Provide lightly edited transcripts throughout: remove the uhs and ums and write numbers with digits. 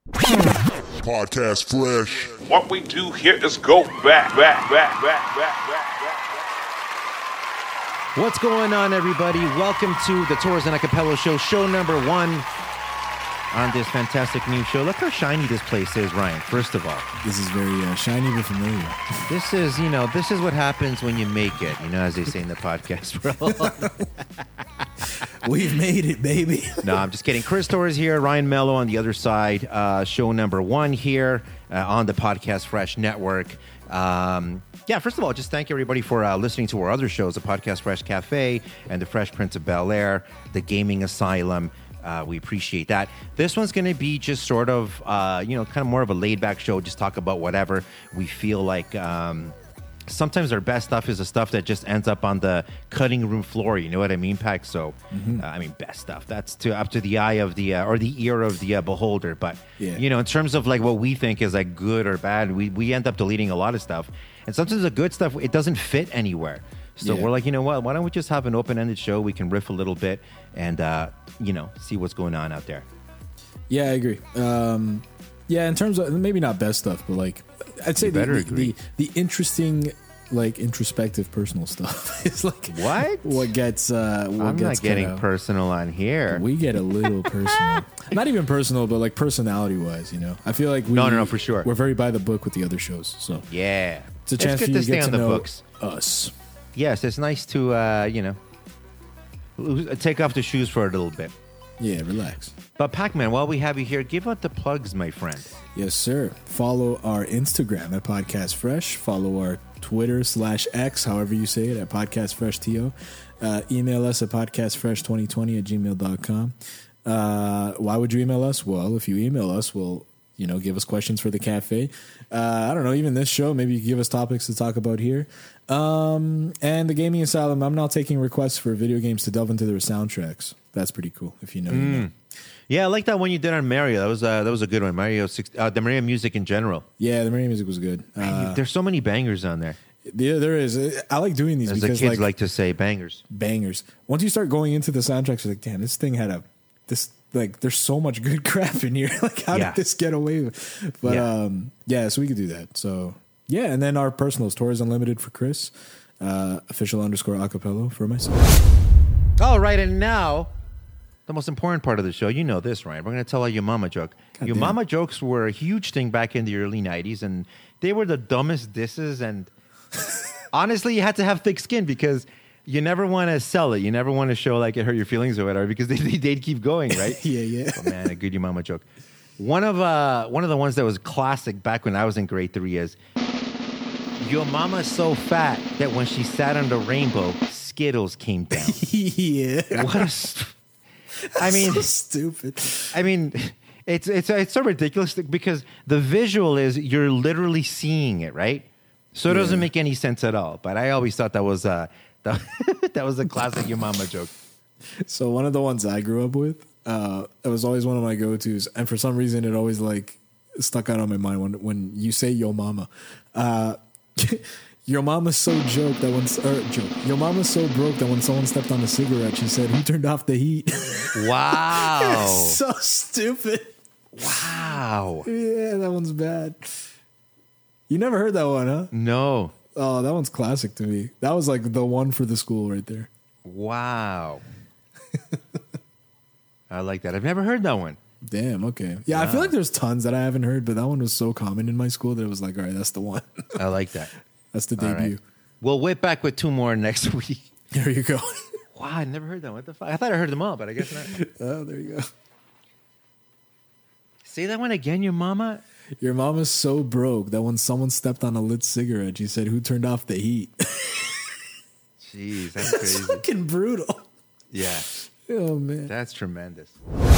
Podcast Fresh. What we do here is go back. What's going on, everybody? Welcome to the Torres and Acapello Show number 1 on this fantastic new show. Look how shiny this place is, Ryan, first of all. This is very shiny but familiar. This is what happens when you make it, as they say in the podcast world. We've made it, baby. No, I'm just kidding. Chris Torres here, Ryan Mello on the other side. Show number 1 here on the Podcast Fresh Network. First of all, just thank everybody for listening to our other shows, the Podcast Fresh Cafe and the Fresh Prince of Bel-Air, the Gaming Asylum. We appreciate that. This one's going to be just sort of, kind of more of a laid-back show, just talk about whatever we feel like. Sometimes our best stuff is the stuff that just ends up on the cutting room floor. You know what I mean, Pac? So, best stuff. That's up to the eye of the or the ear of the beholder. But in terms of like what we think is like good or bad, we end up deleting a lot of stuff. And sometimes the good stuff, it doesn't fit anywhere. So we're like, you know what? Why don't we just have an open-ended show? We can riff a little bit and see what's going on out there. Yeah, I agree. In terms of maybe not best stuff, but like I'd say the interesting, like introspective, personal stuff is like what gets. I'm not getting personal on here. We get a little personal, not even personal, but like personality wise. I feel like no, for sure. We're very by the book with the other shows. So yeah, it's a chance for you to stay get on to the know books. Us. Yes, it's nice to take off the shoes for a little bit. Yeah, relax. But Pac-Man, while we have you here, give out the plugs, my friend. Yes, sir. Follow our Instagram at Podcast Fresh. Follow our Twitter /X, however you say it, at Podcast Fresh TO. Email us at podcastfresh2020@gmail.com. Why would you email us? Well, if you email us, we'll give us questions for the cafe. I don't know, even this show, maybe you can give us topics to talk about here. And the Gaming Asylum, I'm now taking requests for video games to delve into their soundtracks. That's pretty cool, if you know. You know. Yeah, I like that one you did on Mario. That was a good one. The Mario music in general. Yeah, the Mario music was good. There's so many bangers on there. Yeah, there is. I like doing these because the kids like to say bangers. Bangers. Once you start going into the soundtracks, you're like, damn, this thing had there's so much good crap in here. Like, how did this get away with? But so we could do that. So and then our personals, Torres Unlimited for Chris, official_acapello for myself. All right, and now the most important part of the show. You know this, right? We're going to tell a Your Mama joke. Your Mama jokes were a huge thing back in the early 90s, and they were the dumbest disses. And honestly, you had to have thick skin because you never want to sell it. You never want to show like it hurt your feelings or whatever because they'd keep going, right? Yeah. Oh, man, a good Your Mama joke. One of the ones that was classic back when I was in grade 3 is, your mama's so fat that when she sat on the rainbow, Skittles came down. Yeah. So stupid. I mean, it's so ridiculous because the visual is you're literally seeing it, right? So it doesn't make any sense at all. But I always thought that was that was a classic Your Mama joke. So one of the ones I grew up with, it was always one of my go-tos, and for some reason it always like stuck out on my mind when you say "Yo Mama." Your mama's so Your mama's so broke that when someone stepped on a cigarette, she said, "Who turned off the heat?" Wow. So stupid. Wow. Yeah, that one's bad. You never heard that one, huh? No. Oh, that one's classic to me. That was like the one for the school right there. Wow. I like that. I've never heard that one. Damn, okay. Yeah, wow. I feel like there's tons that I haven't heard, but that one was so common in my school that it was like, all right, that's the one. I like that. That's the debut. Right. We'll whip back with 2 more next week. There you go. Wow, I never heard that. What the fuck? I thought I heard them all, but I guess not. Oh, there you go. Say that one again, Your Mama. Your mama's so broke that when someone stepped on a lit cigarette, she said, "Who turned off the heat?" Jeez, that's crazy. Fucking brutal. Yeah. Oh, man. That's tremendous.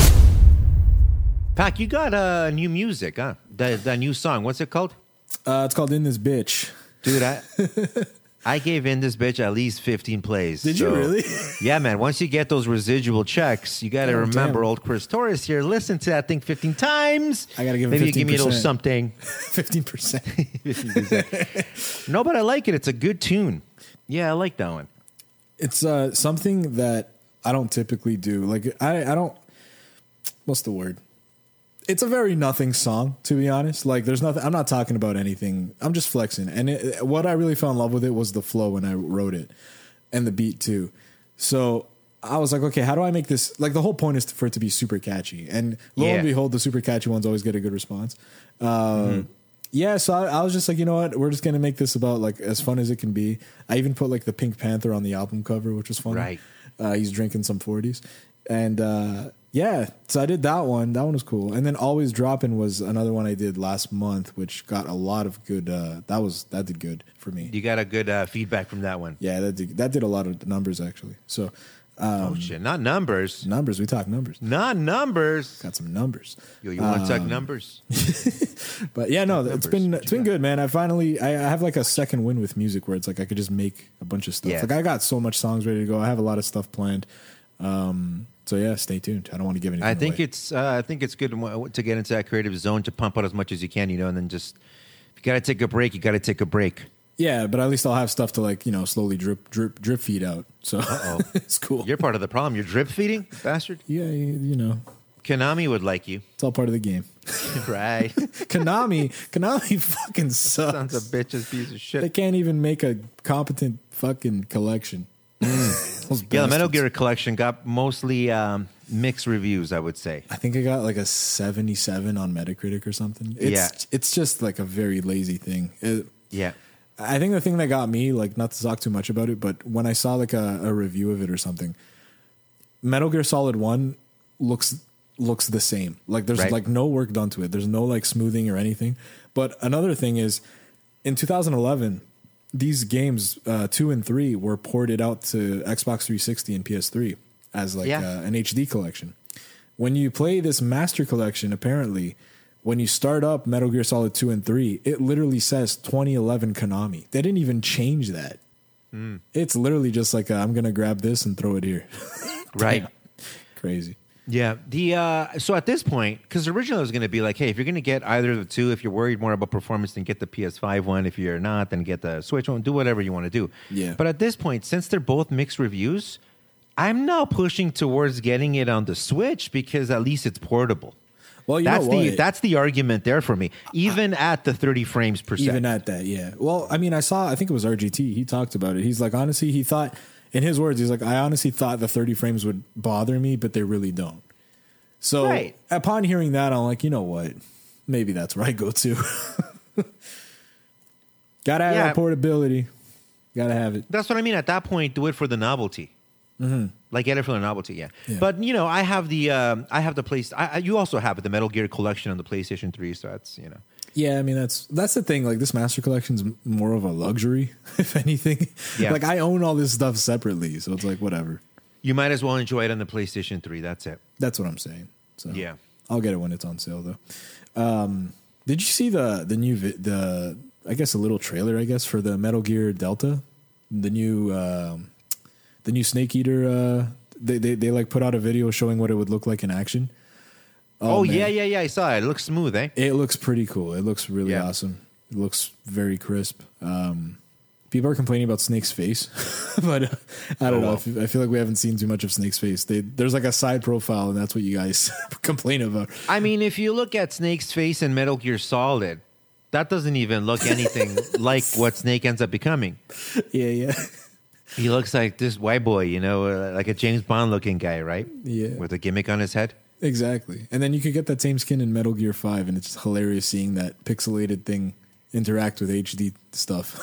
Pac, you got new music, huh? The new song. What's it called? It's called In This Bitch. Dude, I gave In This Bitch at least 15 plays. Did you really? Yeah, man. Once you get those residual checks, you got to remember old Chris Torres here. Listen to that thing 15 times. I got to give it 15%. Maybe you give me a little something. 15%. 15%. No, but I like it. It's a good tune. Yeah, I like that one. It's something that I don't typically do. Like, I don't... What's the word? It's a very nothing song, to be honest. Like, there's nothing. I'm not talking about anything. I'm just flexing. And what I really fell in love with it was the flow when I wrote it, and the beat too. So I was like, okay, how do I make this? Like, the whole point is for it to be super catchy, and lo and behold, the super catchy ones always get a good response. Yeah, so I was just like, you know what? We're just gonna make this about like as fun as it can be. I even put like the Pink Panther on the album cover, which was fun. Right. He's drinking some 40s, and yeah, so I did that one. That one was cool. And then Always Dropping was another one I did last month, which got a lot of good. That did good for me. You got a good feedback from that one. Yeah, that did a lot of numbers actually. So. Oh shit! Not numbers. Numbers. We talk numbers. Not numbers. Got some numbers. Yo, you want to talk numbers? But yeah, no, it's been good, man. I have like a second win with music where it's like I could just make a bunch of stuff. Yeah. Like I got so much songs ready to go. I have a lot of stuff planned. So yeah, stay tuned. I don't want to give anything I think away. I think it's good to get into that creative zone to pump out as much as you can, and then just if you got to take a break, you got to take a break. Yeah, but at least I'll have stuff to like, slowly drip feed out. So it's cool. You're part of the problem. You're drip feeding, bastard. Yeah, Konami would like you. It's all part of the game. Right. Konami fucking sucks. Sons of bitches, piece of shit. They can't even make a competent fucking collection. Yeah, the Metal Gear collection got mostly mixed reviews, I would say. I think I got like a 77 on Metacritic or something. It's just like a very lazy thing. Yeah. I think the thing that got me, like, not to talk too much about it, but when I saw like a review of it or something, Metal Gear Solid 1 looks the same. Like there's like no work done to it. There's no like smoothing or anything. But another thing is in 2011, these games 2 and 3 were ported out to Xbox 360 and PS3 as like an HD collection. When you play this Master Collection, apparently, when you start up Metal Gear Solid 2 and 3, it literally says 2011 Konami. They didn't even change that. It's literally just like, I'm going to grab this and throw it here. Right. Crazy. Yeah. So at this point, because originally it was going to be like, hey, if you're going to get either of the two, if you're worried more about performance, then get the PS5 one. If you're not, then get the Switch one. Do whatever you want to do. Yeah. But at this point, since they're both mixed reviews, I'm now pushing towards getting it on the Switch because at least it's portable. Well, that's the argument there for me. Even at the 30 frames per second. Even at that, yeah. Well, I mean, I think it was RGT. He talked about it. He's like, honestly, he thought, in his words, he's like, I honestly thought the 30 frames would bother me, but they really don't. So upon hearing that, I'm like, you know what? Maybe that's where I go to. Gotta have that portability. Gotta have it. That's what I mean. At that point, do it for the novelty. Mm-hmm. Like get it for the novelty, yeah. But I have the place. You also have the Metal Gear collection on the PlayStation 3, so that's Yeah, I mean that's the thing. Like this Master Collection's more of a luxury, if anything. Yeah. Like I own all this stuff separately, so it's like whatever. You might as well enjoy it on the PlayStation 3. That's it. That's what I'm saying. So yeah, I'll get it when it's on sale though. Did you see the new I guess a little trailer for the Metal Gear Delta, the new Snake Eater? They like put out a video showing what it would look like in action. Oh yeah, I saw it. It looks smooth, eh? It looks pretty cool. It looks really awesome. It looks very crisp. People are complaining about Snake's face, but I don't know. I feel like we haven't seen too much of Snake's face. There's like a side profile, and that's what you guys complain about. I mean, if you look at Snake's face in Metal Gear Solid, that doesn't even look anything like what Snake ends up becoming. Yeah. He looks like this white boy, like a James Bond looking guy, right? Yeah. With a gimmick on his head. Exactly. And then you could get that same skin in Metal Gear 5, and it's hilarious seeing that pixelated thing interact with HD stuff.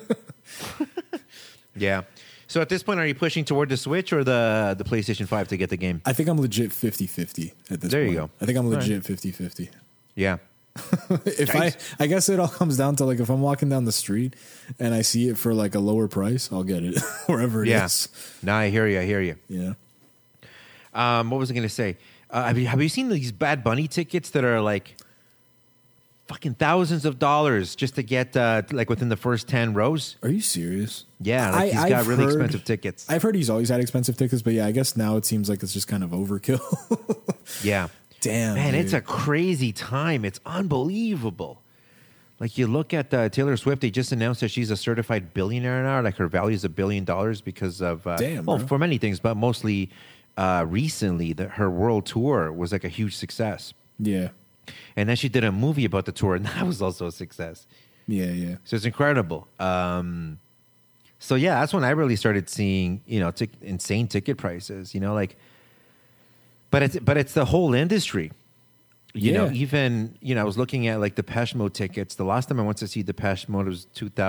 Yeah. So at this point, are you pushing toward the Switch or the PlayStation 5 to get the game? I think I'm legit 50-50 at this point. There you go. I think I'm legit 50-50. Yeah. I guess it all comes down to like if I'm walking down the street and I see it for like a lower price, I'll get it wherever it is. No, I hear you. Yeah. What was I going to say? Have you seen these Bad Bunny tickets that are like fucking thousands of dollars just to get like within the first 10 rows? Are you serious? Yeah, like he's got really expensive tickets. I've heard he's always had expensive tickets, but yeah, I guess now it seems like it's just kind of overkill. Yeah. Damn, man, dude. It's a crazy time. It's unbelievable. Like you look at Taylor Swift, they just announced that she's a certified billionaire now. Like her value is $1 billion because of for many things, but mostly recently her world tour was like a huge success. Yeah. And then she did a movie about the tour, and that was also a success. Yeah. So it's incredible. So yeah, that's when I really started seeing, insane ticket prices, but it's the whole industry. Even, I was looking at like Depeche Mode tickets. The last time I went to see Depeche Mode was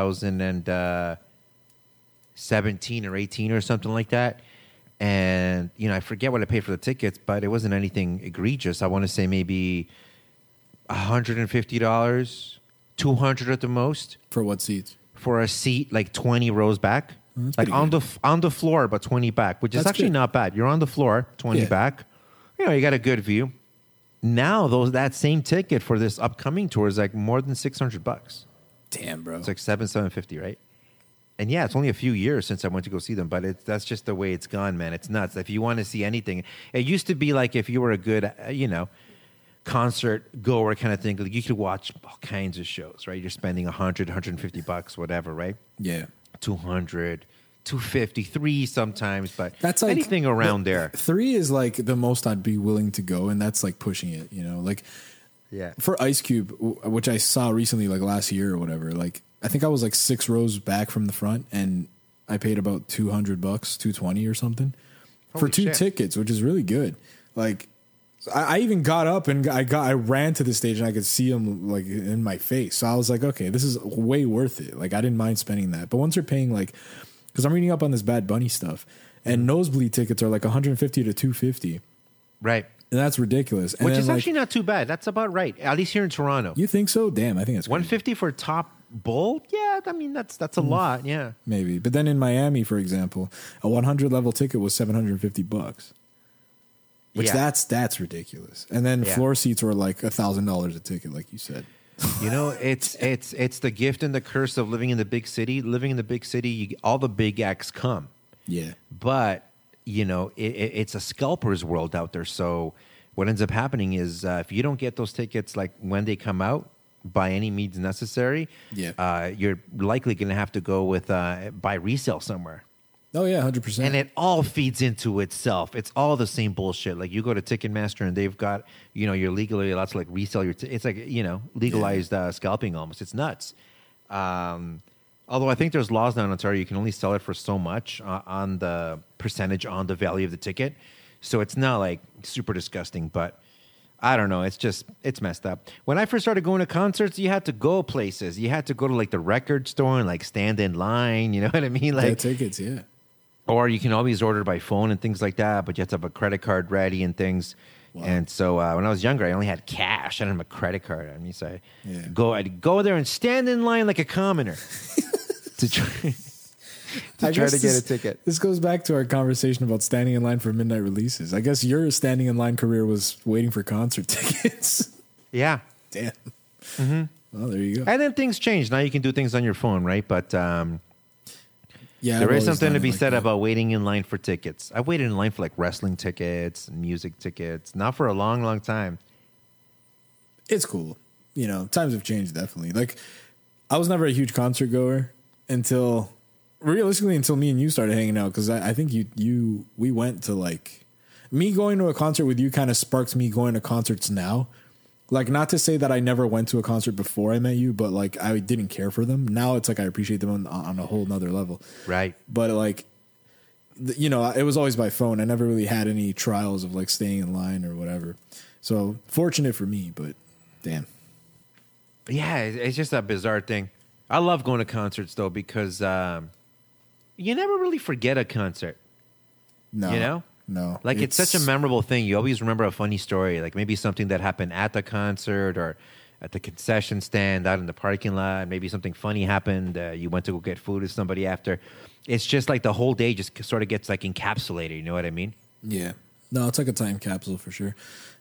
2017 or 18 or something like that. And, I forget what I paid for the tickets, but it wasn't anything egregious. I want to say maybe $150, $200 at the most. For what seats? For a seat like 20 rows back. That's Like pretty on the floor, but 20 back, which is That's actually good. not bad. You're on the floor, 20 Yeah. back. You got a good view. Now that same ticket for this upcoming tour is like more than $600. Damn, bro. It's like $750, right? And yeah, it's only a few years since I went to go see them, but that's just the way it's gone, man. It's nuts. If you want to see anything, it used to be like if you were a good, concert goer kind of thing, like you could watch all kinds of shows, right? You're spending $100, $150, whatever, right? Yeah. 200, 250, 3 sometimes, but That's like anything around there. 3 is like the most I'd be willing to go, and that's like pushing it, Like Yeah. for Ice Cube, which I saw recently, like last year or whatever, like I think I was like 6 rows back from the front, and I paid about $200, $220 or something for Holy 2 shit. tickets, which is really good. Like I even got up and I ran to the stage and I could see him like in my face. So I was like, okay, this is way worth it. Like I didn't mind spending that. But once you're paying like, because I'm reading up on this Bad Bunny stuff, and nosebleed tickets are like 150 to 250, Right. and that's ridiculous. And Which then, is like, actually not too bad. That's about right. At least here in Toronto. you think so? Damn, I think it's 150 for top bowl? Yeah, I mean that's a lot, yeah. maybe. But then in Miami, for example, a 100 level ticket was $750, which Yeah. that's ridiculous. And then Yeah. floor seats were like $1,000 a ticket, like you said. It's the gift and the curse of living in the big city. Living in the big city, all the big acts come. Yeah, But, it's a scalper's world out there. So what ends up happening is if you don't get those tickets like when they come out by any means necessary, Yeah. you're likely going to have to go with buy resale somewhere. oh yeah, 100%. And it all feeds into itself. It's all the same bullshit. Like you go to Ticketmaster and they've got, you're legally allowed to like resell your. It's like legalized scalping almost. It's nuts. Although I think there's laws now in Ontario, you can only sell it for so much on the percentage on the value of the ticket. So it's not like super disgusting, but I don't know. It's messed up. When I first started going to concerts, you had to go places. You had to go to like the record store and like stand in line. You know what I mean? yeah, Like, tickets, yeah. or you can always order by phone and things like that, but you have to have a credit card ready and things. Wow. And so when I was younger, I only had cash. I didn't have a credit card on me. So Yeah. I'd go there and stand in line like a commoner to try, I to guess get a ticket. This goes back to our conversation about standing in line for midnight releases. I guess your standing in line career was waiting for concert tickets. Yeah. Damn. Well, there you go. And then things change. Now you can do things on your phone, right? But Yeah, there I've is always something done to it be like said that. about waiting in line for tickets. I waited in line for like wrestling tickets and music tickets, not for a long, long time. It's cool. Times have changed, definitely. Like, I was never a huge concert goer until me and you started hanging out, because I think we went to, like, me going to a concert with you kind of sparked me going to concerts now. Like, not to say that I never went to a concert before I met you, but like I didn't care for them. Now it's like I appreciate them on a whole nother level. Right. But like, it was always by phone. I never really had any trials of like staying in line or whatever. So fortunate for me, but damn. Yeah, it's just a bizarre thing. I love going to concerts, though, because you never really forget a concert. No, no. Like, it's such a memorable thing. You always remember a funny story, like maybe something that happened at the concert or at the concession stand out in the parking lot. Maybe something funny happened. You went to go get food with somebody after. It's just like the whole day just sort of gets like encapsulated. You know what I mean? Yeah. No, it's like a time capsule for sure.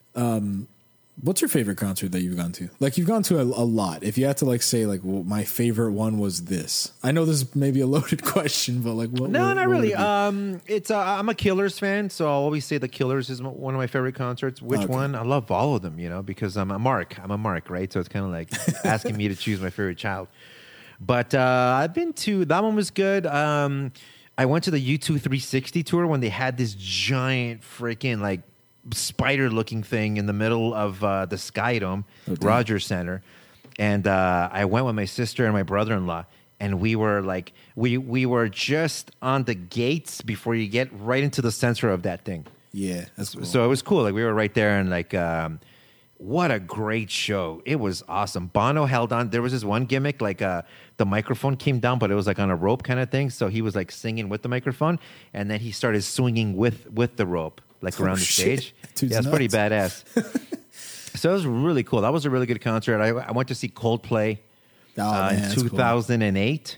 What's your favorite concert that you've gone to? Like, you've gone to a lot. If you had to like say like, well, my favorite one was this. I know this is maybe a loaded question, but like, what? No, what, not what really. would it be? It's I'm a Killers fan, so I'll always say the Killers is one of my favorite concerts. Which Okay. one? I love all of them, because I'm a Mark, right? So it's kind of like asking me to choose my favorite child. But I've been to that one was good. I went to the U2 360 tour when they had this giant freaking like spider-looking thing in the middle of the Sky Dome, Okay. Rogers Center. And I went with my sister and my brother-in-law, and we were like, we were just on the gates before you get right into the center of that thing. Yeah, that's cool. So it was cool. Like we were right there, and like, what a great show! It was awesome. Bono held on. There was this one gimmick, like the microphone came down, but it was like on a rope kind of thing. So he was like singing with the microphone, and then he started swinging with the rope, like around the shit. stage. Dude's Yeah, it's pretty nuts. badass. So it was really cool. That was a really good concert. I went to see Coldplay Man, in that's cool. 2008.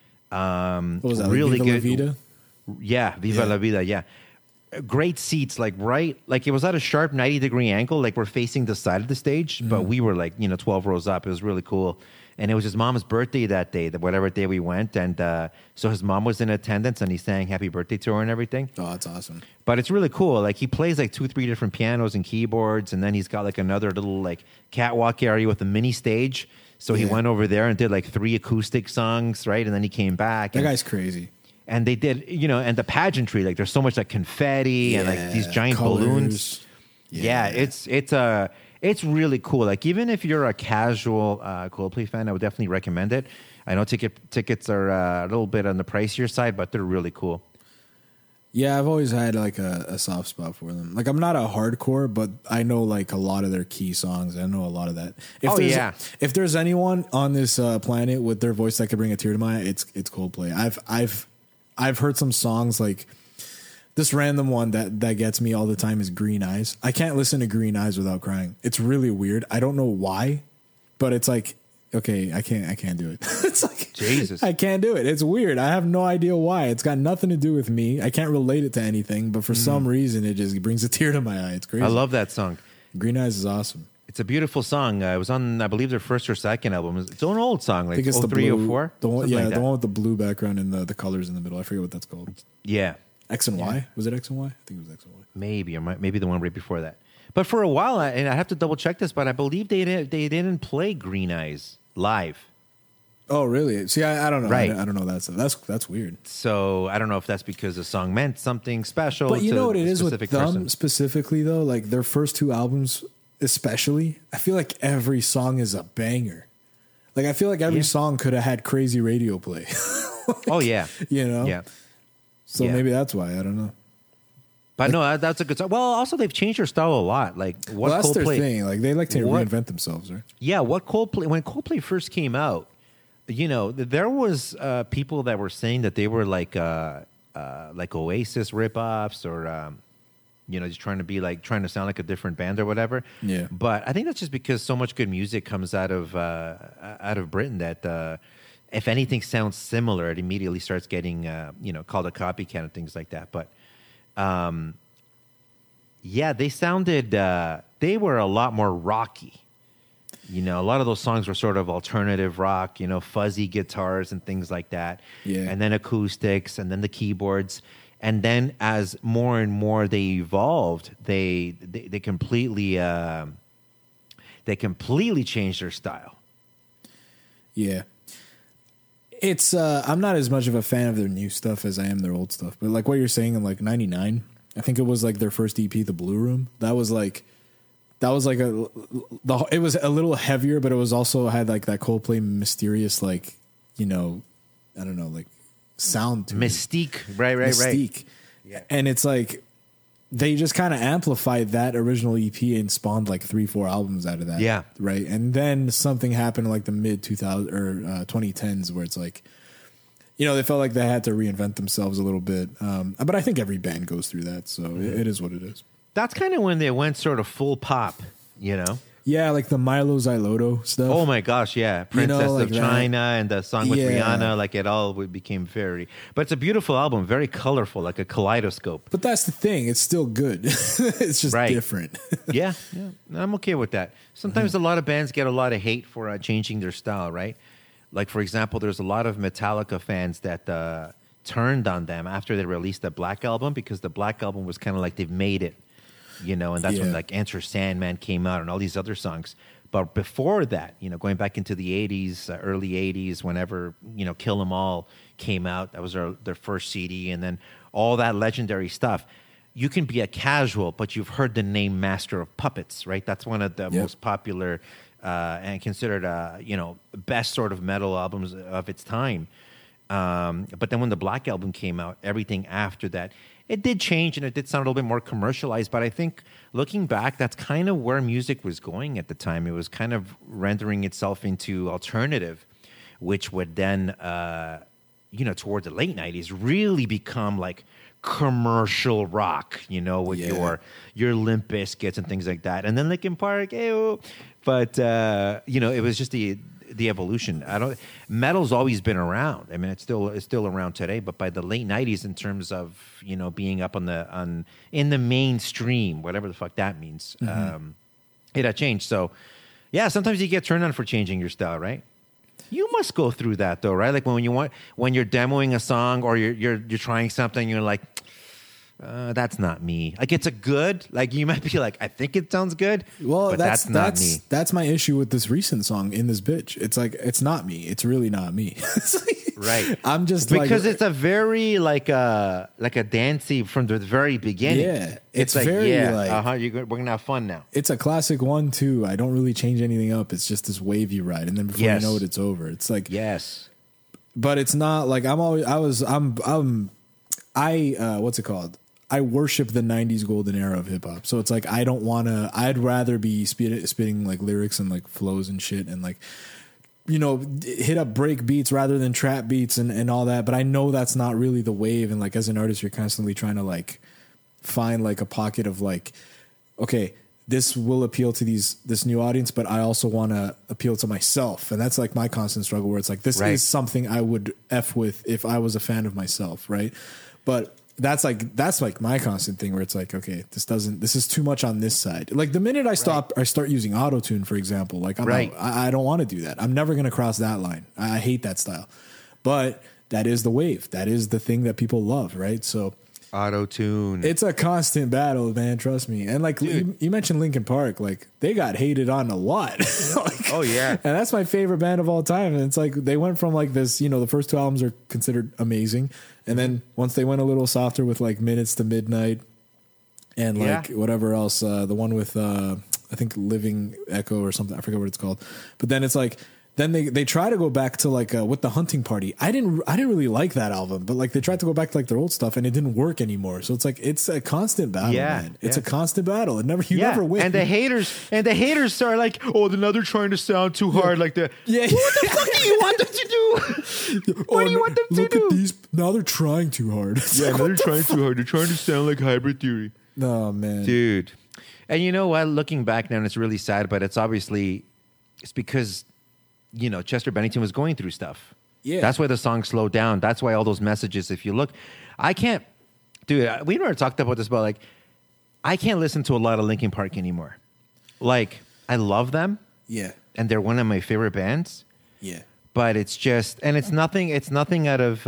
What was that? Really Viva La good. Vida? Yeah, Viva Yeah. La Vida, yeah. Great seats, like right, like it was at a sharp 90-degree angle, like we're facing the side of the stage, but we were like, 12 rows up. It was really cool. And it was his mom's birthday that day, whatever day we went. And so his mom was in attendance, and he sang happy birthday to her and everything. Oh, that's awesome. But it's really cool. Like he plays like 2-3 different pianos and keyboards, and then he's got like another little like catwalk area with a mini stage. So he Yeah. went over there and did like 3 acoustic songs, right? And then he came back. That and, guy's crazy. and they did, and the pageantry, like there's so much like confetti and like these Yeah, giant colors. balloons. Yeah, it's really cool. Like even if you're a casual Coldplay fan, I would definitely recommend it. I know tickets are a little bit on the pricier side, but they're really cool. Yeah, I've always had like a soft spot for them. Like I'm not a hardcore, but I know like a lot of their key songs. I know a lot of that. If there's anyone on this planet with their voice that could bring a tear to my eye, it's Coldplay. I've heard some songs like this random one that gets me all the time is Green Eyes. I can't listen to Green Eyes without crying. It's really weird. I don't know why, but it's like, okay, I can't do it. It's like, Jesus. I can't do it. It's weird. I have no idea why. It's got nothing to do with me. I can't relate it to anything, but for some reason it just brings a tear to my eye. It's crazy. I love that song. Green Eyes is awesome. It's a beautiful song. It was on, I believe, their first or second album. It's an old song, I like think it's the 03, blue, 04. the one, something yeah, like the that. one with the blue background and the colors in the middle. I forget what that's called. Yeah, X and Y. Was it X and Y? I think it was X and Y. maybe, or maybe the one right before that. But for a while, and I have to double check this, but I believe they didn't play Green Eyes live. Oh, really? See, I don't know. Right. I don't know that stuff. That's weird. So I don't know if that's because the song meant something special. But you to know what a it is with specific them person. specifically though, like their first 2 albums, especially. I feel like every song is a banger. Like I feel like every Yeah. song could have had crazy radio play. Oh yeah, You know? yeah. So Yeah. maybe that's why. I don't know. But no, that's a good song. Well, also they've changed their style a lot. Like what Well, that's Coldplay, their thing. Like they like to What- reinvent themselves, right? Yeah, when Coldplay first came out, there was people that were saying that they were like Oasis ripoffs or just trying to sound like a different band or whatever. Yeah. But I think that's just because so much good music comes out of Britain that if anything sounds similar, it immediately starts getting called a copycat and things like that. But yeah, they sounded they were a lot more rocky. A lot of those songs were sort of alternative rock, fuzzy guitars and things like that. Yeah. And then acoustics and then the keyboards. And then as more and more they evolved, they completely changed their style. Yeah. It's I'm not as much of a fan of their new stuff as I am their old stuff. But like what you're saying in like 99, I think it was like their first EP, The Blue Room. It was a little heavier, but it was also had like that Coldplay mysterious, like, I don't know, like sound to it. Mystique. Right. Mystique. Yeah. And it's like they just kind of amplified that original EP and spawned like 3-4 albums out of that. Yeah. Right. And then something happened in like the mid 2000 or 2010s where it's like, they felt like they had to reinvent themselves a little bit. But I think every band goes through that. So it is what it is. That's kind of when they went sort of full pop, Yeah. Like the Milo Xyloto stuff. Oh my gosh, yeah. Princess like of that. China and the song with Yeah. Rihanna, like it all became very... But it's a beautiful album, very colorful, like a kaleidoscope. But that's the thing. It's still good. It's just Right. different. Yeah, I'm okay with that. Sometimes a lot of bands get a lot of hate for changing their style, right? Like, for example, there's a lot of Metallica fans that turned on them after they released the Black Album because the Black Album was kind of like they've made it, and that's when Yeah. like Enter Sandman came out and all these other songs. But before that, going back into the 80s, early 80s, whenever, Kill 'Em All came out, that was their first CD, and then all that legendary stuff. you can be a casual, but you've heard the name Master of Puppets, right? That's one of the most popular and considered, best sort of metal albums of its time. But then when the Black Album came out, everything after that, it did change and it did sound a little bit more commercialized. But I think looking back, that's kind of where music was going at the time. It was kind of rendering itself into alternative, which would then, towards the late 90s, really become like commercial rock, with your Limp Bizkits and things like that, and then Linkin Park, but it was just the evolution. Metal's always been around. I mean, it's still around today, but by the late 90s, in terms of being up in the mainstream, whatever the fuck that means, it had changed. So yeah, sometimes you get turned on for changing your style, right? You must go through that though, right? Like when you're demoing a song or you're trying something, you're like, that's not me. Like it's a good, like you might be like, I think it sounds good. Well, but that's not me. That's my issue with this recent song, In This Bitch. It's like, it's not me. It's really not me. Right. I'm just because it's a very like a dancey from the very beginning. Yeah. It's like, very we're gonna have fun now. It's a classic 1-2. I don't really change anything up. It's just this wave you ride, and then before you know it, it's over. It's like but it's not like what's it called? I worship the 90s golden era of hip hop. So it's like, I'd rather be spitting like lyrics and like flows and shit and like, hit up break beats rather than trap beats and all that. But I know that's not really the wave. And like, as an artist, you're constantly trying to like find like a pocket of like, okay, this will appeal to this new audience, but I also want to appeal to myself. And that's like my constant struggle where it's like, this is something I would F with if I was a fan of myself. Right. But that's like my constant thing where it's like, okay, this is too much on this side. Like the minute I start using autotune, for example, like I don't want to do that. I'm never going to cross that line. I hate that style, but that is the wave. That is the thing that people love. Right. So auto-tune, it's a constant battle, man. Trust me. And like you mentioned Linkin Park, like they got hated on a lot. Like, oh yeah. And that's my favorite band of all time. And it's like, they went from like this, the first 2 albums are considered amazing. And then once they went a little softer with like Minutes to Midnight and like whatever else, the one with, I think Living Echo or something, I forget what it's called. But then it's like, then they try to go back to like with the Hunting Party. I didn't really like that album, but like they tried to go back to like their old stuff and it didn't work anymore. So it's like it's a constant battle, man. It's a constant battle. You never win. And the haters are like, oh, now they're trying to sound too hard, like the yeah. What the fuck do you want them to do? What do you want them to look do? At these. Now they're trying too hard. Yeah, now they're trying too hard. They're trying to sound like Hybrid Theory. Oh man, dude. And you know what? Looking back now, and it's really sad, but it's because Chester Bennington was going through stuff. Yeah. That's why the song slowed down. That's why all those messages, if you look, we never talked about this, but like, I can't listen to a lot of Linkin Park anymore. Like, I love them. Yeah. And they're one of my favorite bands. Yeah. But it's just, and it's nothing out of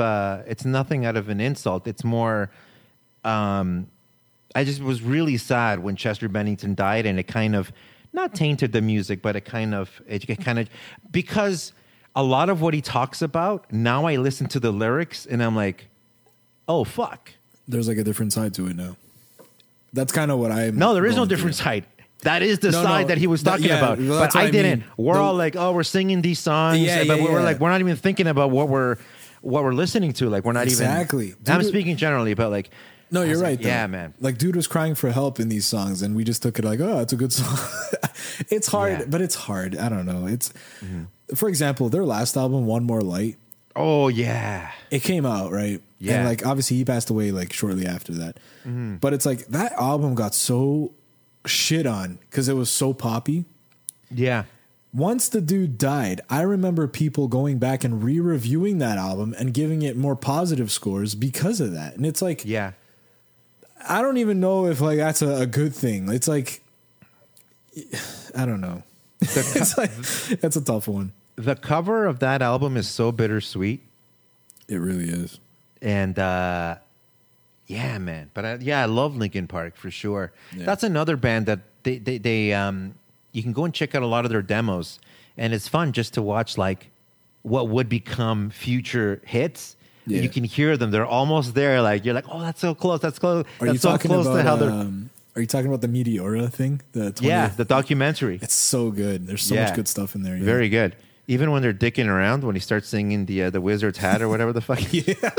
an insult. It's more, I just was really sad when Chester Bennington died, and it kind of, not tainted the music, but it kind of, because a lot of what he talks about, now I listen to the lyrics and I'm like, oh, fuck. There's like a different side to it now. That's kind of what I'm. No, there is no different side. That is the side that he was talking about. Well, but I didn't. We're all like, oh, we're singing these songs. But we're like, we're not even thinking about what we're listening to. Like, we're not even. Exactly. I'm speaking generally, but like. No, you're right. Like, yeah, man. Like, dude was crying for help in these songs, and we just took it like, oh, it's a good song. It's hard, but it's hard. I don't know. It's, for example, their last album, One More Light. Oh, yeah. It came out, right? Yeah. And, like, obviously, he passed away, like, shortly after that. Mm-hmm. But it's like, that album got so shit on because it was so poppy. Yeah. Once the dude died, I remember people going back and re-reviewing that album and giving it more positive scores because of that. And it's like, yeah. I don't even know if like that's a good thing. It's like, I don't know. It's like, that's a tough one. The cover of that album is so bittersweet. It really is. And yeah, man. But I love Linkin Park for sure. Yeah. That's another band that they you can go and check out a lot of their demos, and it's fun just to watch like what would become future hits. Yeah. You can hear them. They're almost there. Like you're like, oh, that's so close. That's close. Are you That's so talking close about? to how they're. Are you talking about the Meteora thing? The 20th? Yeah, the documentary. It's so good. There's so Yeah. much good stuff in there. Yeah. Very good. Even when they're dicking around, when he starts singing the Wizard's Hat or whatever the fuck.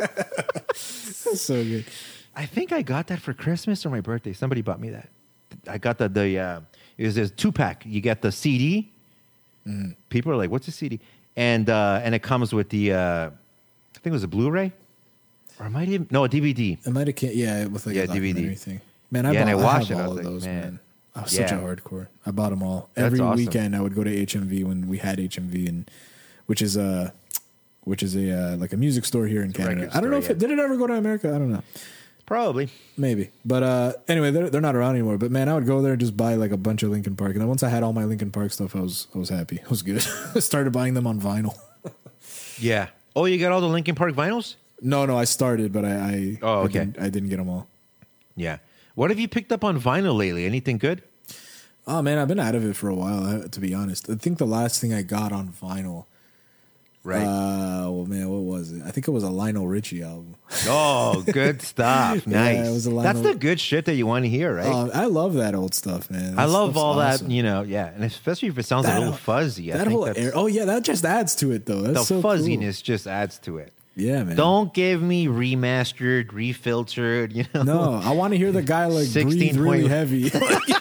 so good. I think I got that for Christmas or my birthday. Somebody bought me that. I got it was a 2-pack. You get the CD. People are like, "What's a CD?" And it comes with the I think it was a Blu-ray, or it might even a DVD. It might have with like a documentary DVD thing. Man, I Yeah, and I watched have it. I all was of like, those, man. man. I was such a Yeah. hardcore. I bought them all. That's Every awesome. weekend I would go to HMV when we had HMV, and which is a like a music store here in Canada. record I don't know store, if did it ever go to America? I don't know. Probably. Maybe. But anyway, they're not around anymore. But man, I would go there and just buy like a bunch of Linkin Park. And then once I had all my Linkin Park stuff, I was happy. It was good. I started buying them on vinyl. Yeah. Oh, you got all the Linkin Park vinyls? No, I started, but I okay. I didn't get them all. Yeah. What have you picked up on vinyl lately? Anything good? Oh man, I've been out of it for a while, to be honest. I think the last thing I got on vinyl, Right. well, man, what was it? I think it was a Lionel Richie album. Oh, good stuff. Nice. Yeah, it was a That's Lionel- the good shit that you want to hear, right? I love that old stuff, man. I That love stuff's all awesome. that, yeah. And especially if it sounds That a little whole- fuzzy. I That think whole that's, air. Oh yeah, that just adds to it though. That's the so cool. fuzziness just adds to it. Yeah, man. Don't give me remastered, refiltered, No, I want to hear the guy like 16 breathe really point- heavy.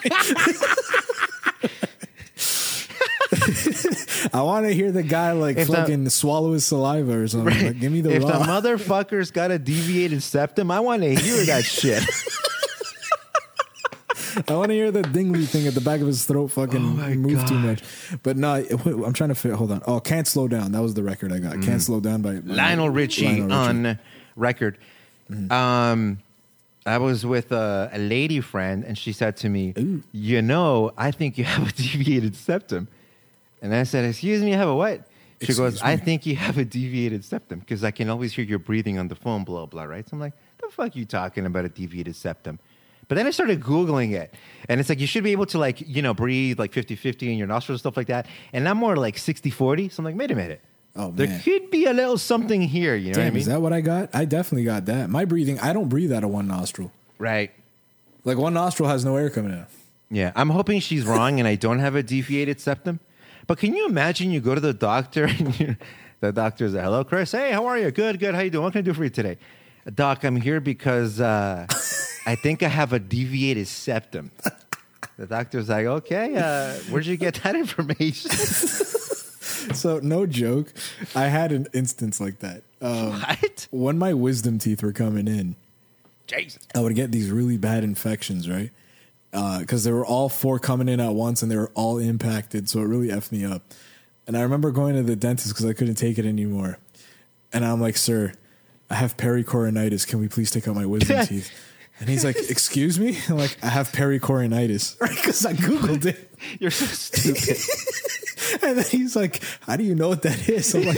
I want to hear the guy like If the- fucking swallow his saliva or something. Like, give me the If the raw. motherfucker's got a deviated septum, I want to hear that shit. I want to hear the dingly thing at the back of his throat fucking move too much. But no, I'm trying to fit. Hold on. Oh, Can't Slow Down. That was the record I got. Can't Slow Down by Lionel Richie on record. I was with a lady friend, and she said to me, I think you have a deviated septum. And I said, excuse me, I have a what? She goes, I think you have a deviated septum because I can always hear your breathing on the phone, blah, blah, right? So I'm like, the fuck you talking about a deviated septum? But then I started Googling it. And it's like, you should be able to like, breathe like 50-50 in your nostrils, stuff like that. And I'm more like 60-40. So I'm like, wait a minute. Oh, There man. could be a little something here. You know what I Damn, mean? is that what I got? I definitely got that. My breathing, I don't breathe out of one nostril. Right. Like one nostril has no air coming out. Yeah. I'm hoping she's wrong and I don't have a deviated septum. But can you imagine you go to the doctor and the doctor's like, hello, Chris. Hey, how are you? Good. How you doing? What can I do for you today? Doc, I'm here because I think I have a deviated septum. The doctor's like, okay, where'd you get that information? So no joke, I had an instance like that. What? When my wisdom teeth were coming in, Jesus. I would get these really bad infections, right? Because they were all 4 coming in at once and they were all impacted. So it really effed me up. And I remember going to the dentist because I couldn't take it anymore. And I'm like, sir, I have pericoronitis. Can we please take out my wisdom teeth? And he's like, excuse me? I'm like, I have pericoronitis. Right? Because I Googled it. You're so stupid. And then he's like, how do you know what that is? I'm like,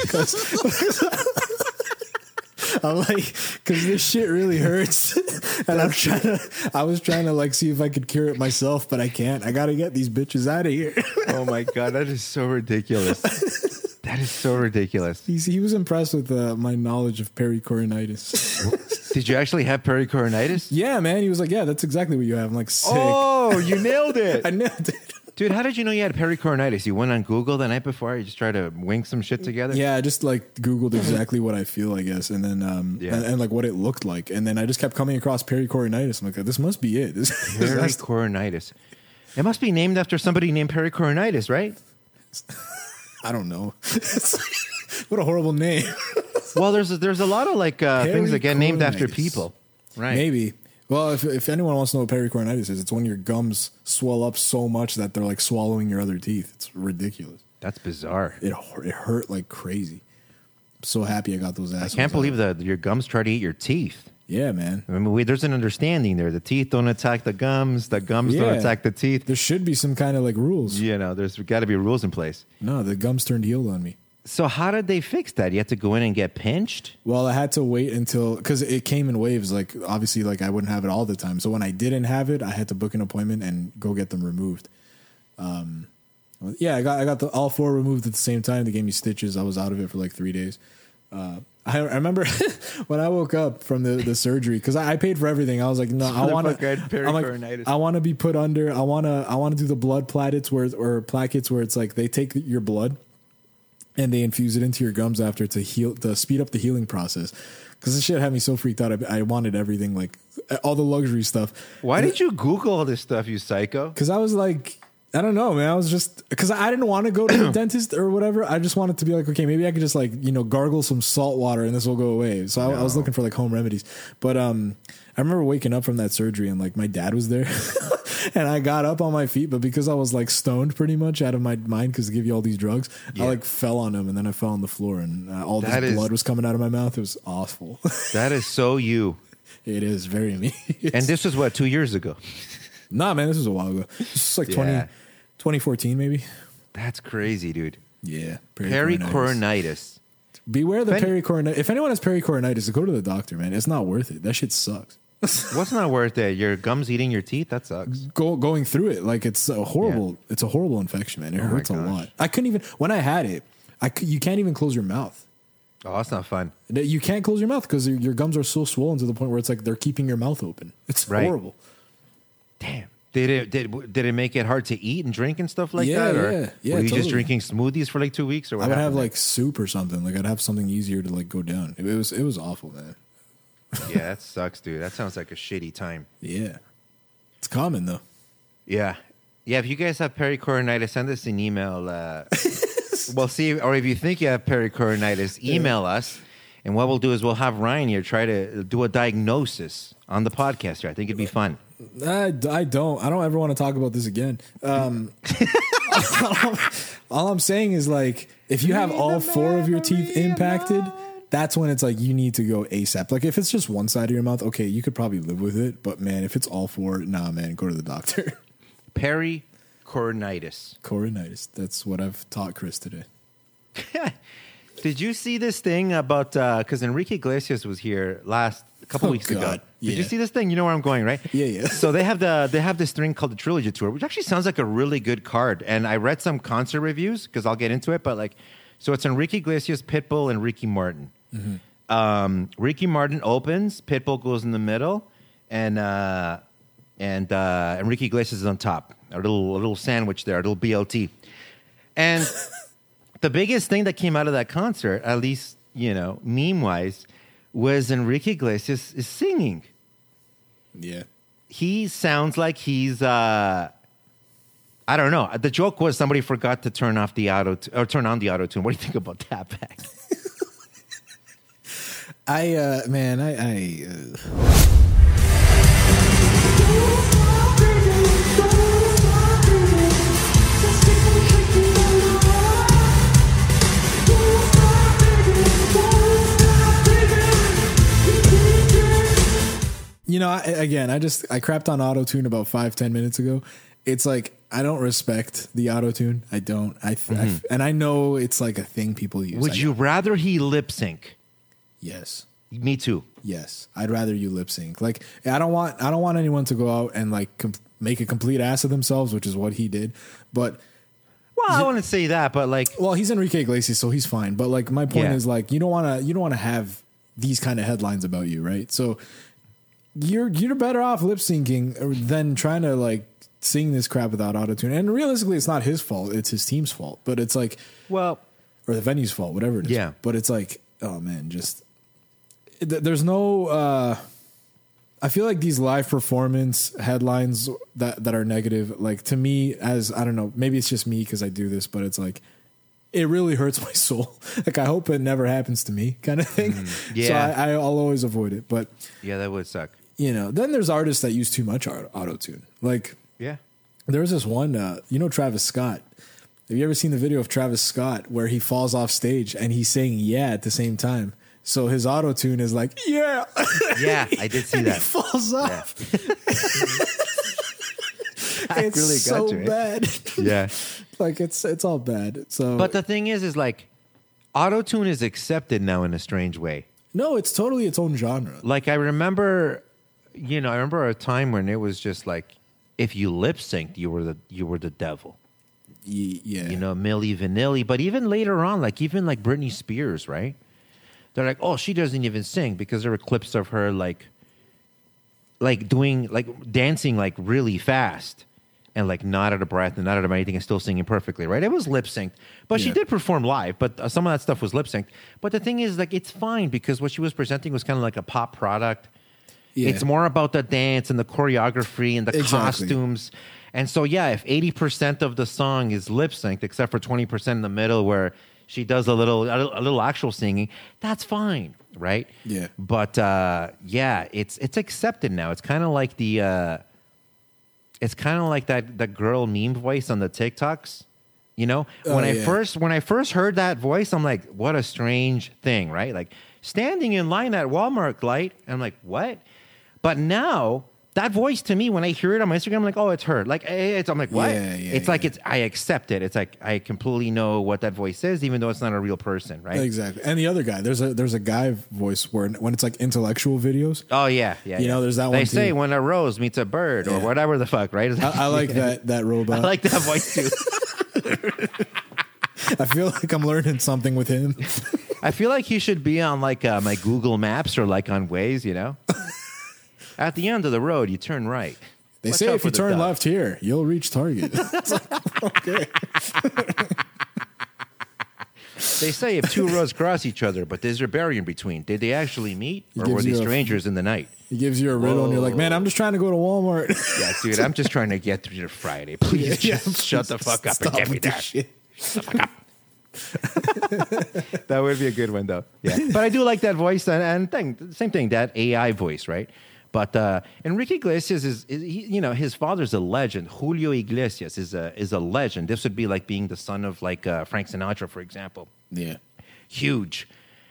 because this shit really hurts. And I was trying to like see if I could cure it myself, but I can't. I got to get these bitches out of here. Oh my God, that is so ridiculous. That is so ridiculous. He was impressed with my knowledge of pericoronitis. Did you actually have pericoronitis? Yeah, man. He was like, yeah, that's exactly what you have. I'm like, sick. Oh, you nailed it. I nailed it. Dude, how did you know you had pericoronitis? You went on Google the night before? You just tried to wink some shit together? Yeah, I just like Googled exactly what I feel, I guess, and then and like what it looked like, and then I just kept coming across pericoronitis. I'm like, this must be it. This has to- Pericoronitis. It must be named after somebody named pericoronitis, right? I don't know. What a horrible name. Well, there's a lot of like things that get named after Pericoronitis. people, right? Maybe. Well, if anyone wants to know what pericoronitis is, it's when your gums swell up so much that they're like swallowing your other teeth. It's ridiculous. That's bizarre. It hurt like crazy. I'm so happy I got those assholes. I can't believe out. that your gums try to eat your teeth. Yeah, man. I mean, there's an understanding there. The teeth don't attack the gums don't Yeah. attack the teeth. There should be some kind of like rules. There's got to be rules in place. No, the gums turned heel on me. So how did they fix that? You had to go in and get pinched? Well, I had to wait until, because it came in waves. Like, obviously, like I wouldn't have it all the time. So when I didn't have it, I had to book an appointment and go get them removed. Yeah, I got all 4 removed at the same time. They gave me stitches. I was out of it for like 3 days. I remember when I woke up from the surgery because I paid for everything. I was like, no, I want to. I want to be put under. I want to do the blood plaquettes where it's like they take your blood and they infuse it into your gums after to speed up the healing process. Because this shit had me so freaked out. I wanted everything, like all the luxury stuff. Why did you Google all this stuff, you psycho? Because I was like, I don't know, man. I was just because I didn't want to go to the dentist or whatever. I just wanted to be like, okay, maybe I could just like gargle some salt water and this will go away. So I was looking for like home remedies. But I remember waking up from that surgery and like my dad was there, and I got up on my feet, but because I was like stoned pretty much out of my mind because they give you all these drugs, I like fell on him and then I fell on the floor and all this blood was coming out of my mouth. It was awful. That is so you. It is very me. And this was what, 2 years ago? Nah, man, this was a while ago. This was like 2014 maybe. That's crazy, dude. Yeah. Pericoronitis. Beware the pericoronitis. If anyone has pericoronitis, go to the doctor, man. It's not worth it. That shit sucks. What's not worth it? Your gums eating your teeth? That sucks. Going through it, like it's a horrible. Yeah. It's a horrible infection, man. It hurts a lot. I couldn't even when I had it. You can't even close your mouth. Oh, that's not fun. You can't close your mouth because your gums are so swollen to the point where it's like they're keeping your mouth open. It's horrible. Damn. Did it make it hard to eat and drink and stuff like that? Or yeah. Were you just drinking smoothies for like 2 weeks, or what? I would have like soup or something. Like I'd have something easier to like go down. It was awful, man. Yeah, that sucks, dude. That sounds like a shitty time. Yeah, it's common though. Yeah. If you guys have pericoronitis, send us an email. We'll see, or if you think you have pericoronitis, email us. And what we'll do is we'll have Ryan here try to do a diagnosis on the podcast here. I think it'd be fun. I don't ever want to talk about this again. All I'm saying is like, if you have all four of your teeth impacted, that's when it's like you need to go ASAP. Like if it's just one side of your mouth, okay, you could probably live with it. But man, if it's all four, nah, man, go to the doctor. Pericoronitis. Coronitis. That's what I've taught Chris today. Did you see this thing about because Enrique Iglesias was here a couple weeks ago? Did you see this thing? You know where I'm going, right? Yeah. So they have this thing called the Trilogy Tour, which actually sounds like a really good card. And I read some concert reviews because I'll get into it. But like, so it's Enrique Iglesias, Pitbull, and Ricky Martin. Mm-hmm. Ricky Martin opens, Pitbull goes in the middle, and Enrique Iglesias is on top. A little sandwich there, a little BLT, and. The biggest thing that came out of that concert, at least, meme-wise, was Enrique Iglesias is singing. Yeah. He sounds like he's, I don't know. The joke was somebody forgot to turn on the auto-tune. What do you think about that, Beck? I crapped on auto-tune about 5-10 minutes ago. It's like, I don't respect the auto-tune. I don't. And I know it's like a thing people use. Would you rather he lip sync? Yes. Me too. Yes. I'd rather you lip sync. Like, I don't want anyone to go out and like make a complete ass of themselves, which is what he did. But I wouldn't say that, but like, well, he's Enrique Iglesias, so he's fine. But like, my point is like, you don't want to have these kind of headlines about you, right? So you're better off lip syncing than trying to like sing this crap without autotune. And realistically, it's not his fault; it's his team's fault. But it's like, or the venue's fault, whatever it is. Yeah. But it's like, oh man, just there's no. I feel like these live performance headlines that are negative, like to me, as I don't know, maybe it's just me because I do this, but it's like it really hurts my soul. Like I hope it never happens to me, kind of thing. Yeah. So I'll always avoid it. But yeah, that would suck. Then there's artists that use too much auto tune. Like there was this one, Travis Scott. Have you ever seen the video of Travis Scott where he falls off stage and he's saying "yeah" at the same time? So his auto tune is like, yeah. Yeah, I did see that. He falls off. Yeah. It's really so got you, bad. Yeah. Like it's all bad. So, but the thing is like, auto tune is accepted now in a strange way. No, it's totally its own genre. Like I remember a time when it was just like, if you lip synced, you were the devil. Yeah. Milli Vanilli. But even later on, like even like Britney Spears, right? they're like, oh, she doesn't even sing, because there were clips of her like doing like dancing like really fast and like not out of breath and not out of anything and still singing perfectly, right? It was lip synced, but she did perform live, but some of that stuff was lip synced. But the thing is, like, it's fine because what she was presenting was kind of like a pop product. Yeah. It's more about the dance and the choreography and the costumes. And so, yeah, if 80% of the song is lip synced, except for 20% in the middle where she does a little actual singing, that's fine, right? Yeah. But yeah, it's accepted now. It's kind of like that girl meme voice on the TikToks. You know, when I first heard that voice, I'm like, what a strange thing, right? Like standing in line at Walmart light, and I'm like, what? But now that voice to me, when I hear it on my Instagram, I'm like, oh, it's her. Like, I'm like, what? I accept it. It's like I completely know what that voice is, even though it's not a real person, right? Exactly. And the other guy, there's a guy voice where when it's like intellectual videos. Oh yeah. You know, there's that one. They say when a rose meets a bird or whatever the fuck, right? I like that robot. I like that voice too. I feel like I'm learning something with him. I feel like he should be on like my Google Maps or like on Waze, you know? At the end of the road, you turn right. They say if you turn left here, you'll reach Target. It's like, okay. They say if two roads cross each other, but there's a barrier in between. Did they actually meet, or were they strangers in the night? He gives you a riddle, and you're like, man, I'm just trying to go to Walmart. Yeah, dude, I'm just trying to get through to Friday. Please just shut the fuck up and get me there. Shut the fuck up. That would be a good one, though. Yeah, but I do like that voice, and same thing, that AI voice, right? But Enrique Iglesias is his father's a legend. Julio Iglesias is a legend. This would be like being the son of like Frank Sinatra, for example. Yeah, huge.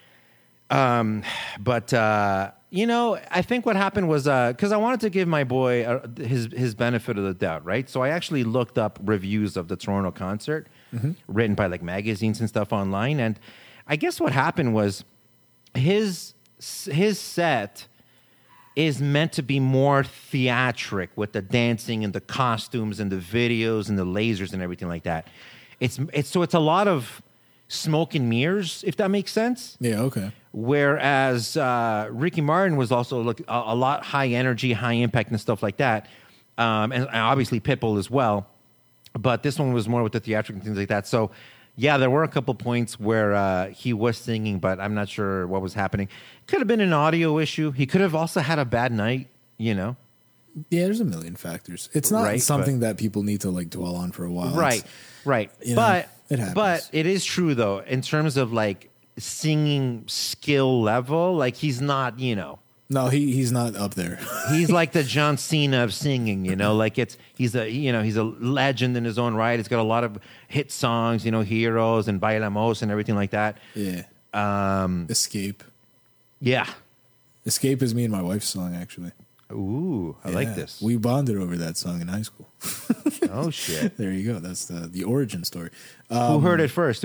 But I think what happened was because I wanted to give my boy his benefit of the doubt, right? So I actually looked up reviews of the Toronto concert, written by like magazines and stuff online, and I guess what happened was his set is meant to be more theatric with the dancing and the costumes and the videos and the lasers and everything like that. It's a lot of smoke and mirrors, if that makes sense. Yeah, okay. Whereas Ricky Martin was also a lot high energy, high impact and stuff like that. And obviously Pitbull as well. But this one was more with the theatric and things like that. So yeah, there were a couple points where he was singing, but I'm not sure what was happening. Could have been an audio issue. He could have also had a bad night, you know? Yeah, there's a million factors. It's not something that people need to like dwell on for a while. Right. But it happens. But it is true, though, in terms of like singing skill level, like he's not, you know. No, he's not up there. He's like the John Cena of singing, you know. Like he's a legend in his own right. He's got a lot of hit songs, you know, Heroes and Bailamos and everything like that. Yeah. Escape. Yeah. Escape is me and my wife's song, actually. Ooh, I like this. We bonded over that song in high school. Oh shit! There you go. That's the origin story. Who heard it first?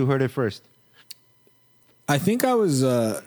I think I was.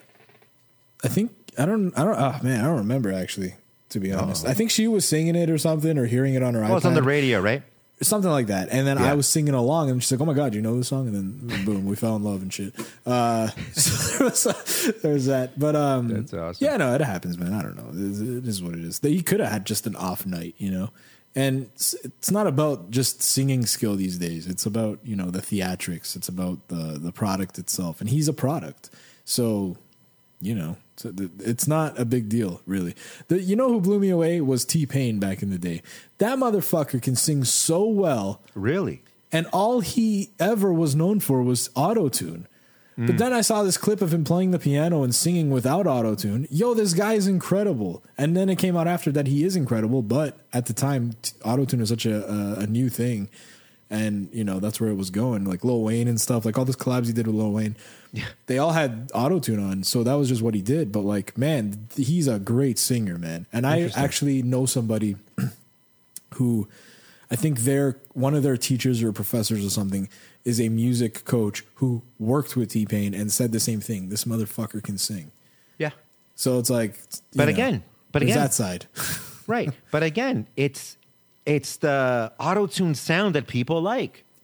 I don't remember actually. To be honest, I think she was singing it or something, or hearing it on her iPad. Well, it's on the radio, right? Something like that. And then I was singing along, and she's like, "Oh my god, you know this song?" And then boom, we fell in love and shit. So there was that. But that's awesome. Yeah, no, it happens, man. I don't know. It is what it is. He could have had just an off night, you know. And it's not about just singing skill these days. It's about, you know, the theatrics. It's about the product itself, and he's a product. So, you know. So it's not a big deal, really. You know who blew me away was T-Pain back in the day. That motherfucker can sing so well. Really? And all he ever was known for was auto-tune. But then I saw this clip of him playing the piano and singing without auto-tune. Yo, this guy is incredible. And then it came out after that he is incredible. But at the time, auto-tune was such a new thing. And, you know, that's where it was going. Like Lil Wayne and stuff. Like all those collabs he did with Lil Wayne. Yeah. They all had auto-tune on. So that was just what he did. But, like, man, he's a great singer, man. And I actually know somebody who I think one of their teachers or professors or something is a music coach who worked with T-Pain and said the same thing. This motherfucker can sing. Yeah. So it's like, but again, that side. Right. But again, it's the auto-tune sound that people like.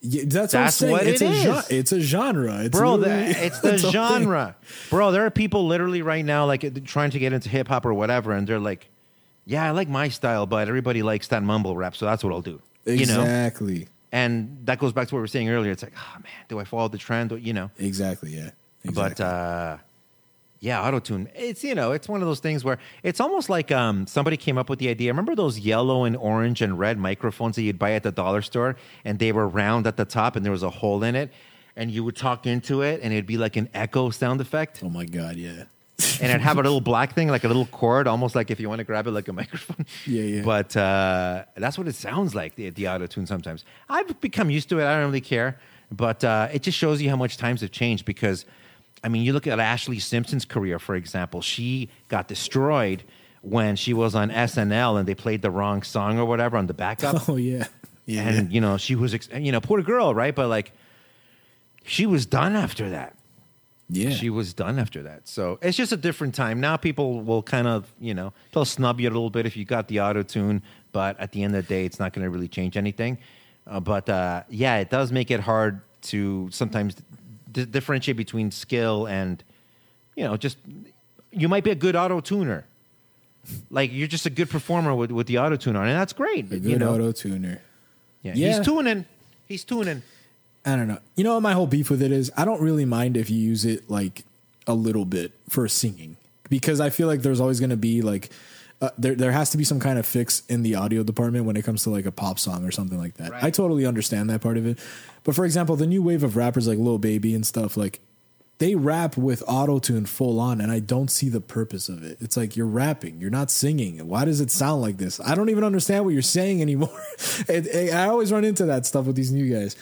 Yeah, that's That's what I'm what saying. it is. It's a genre. It's Bro, literally it's the its own thing. genre. Bro, there are people literally right now like trying to get into hip hop or whatever, and they're like, yeah, I like my style, but everybody likes that mumble rap, so that's what I'll do. You know? Exactly. And that goes back to what we were saying earlier. It's like, oh man, do I follow the trend? You know. Exactly. Yeah. Exactly. But yeah, auto-tune. It's it's one of those things where it's almost like somebody came up with the idea. Remember those yellow and orange and red microphones that you'd buy at the dollar store, and they were round at the top and there was a hole in it, and you would talk into it and it'd be like an echo sound effect. Oh my God. Yeah. And it'd have a little black thing, like a little cord, almost like if you want to grab it like a microphone. Yeah. But that's what it sounds like, the auto-tune sometimes. I've become used to it. I don't really care. But it just shows you how much times have changed because, I mean, you look at Ashley Simpson's career, for example. She got destroyed when she was on SNL and they played the wrong song or whatever on the backup. Oh, yeah. Yeah. And, she was, poor girl, right? But, like, she was done after that. Yeah. She was done after that. So it's just a different time. Now people will kind of, they'll snub you a little bit if you got the auto-tune. But at the end of the day, it's not going to really change anything. But yeah, it does make it hard to sometimes differentiate between skill and, just you might be a good auto-tuner. Like you're just a good performer with the auto-tune on, and that's great. A good auto-tuner. Yeah, Yeah. He's tuning. I don't know. You know what my whole beef with it is? I don't really mind if you use it like a little bit for singing because I feel like there's always going to be like there has to be some kind of fix in the audio department when it comes to like a pop song or something like that. Right. I totally understand that part of it. But for example, the new wave of rappers like Lil Baby and stuff, like they rap with auto-tune full on and I don't see the purpose of it. It's like you're rapping, you're not singing. Why does it sound like this? I don't even understand what you're saying anymore. I always run into that stuff with these new guys.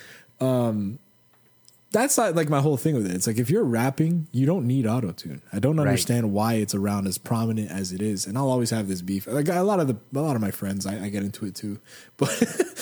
That's not like my whole thing with it. It's like if you're rapping, you don't need auto-tune. I don't understand why it's around as prominent as it is, and I'll always have this beef. Like a lot of my friends, I get into it too. But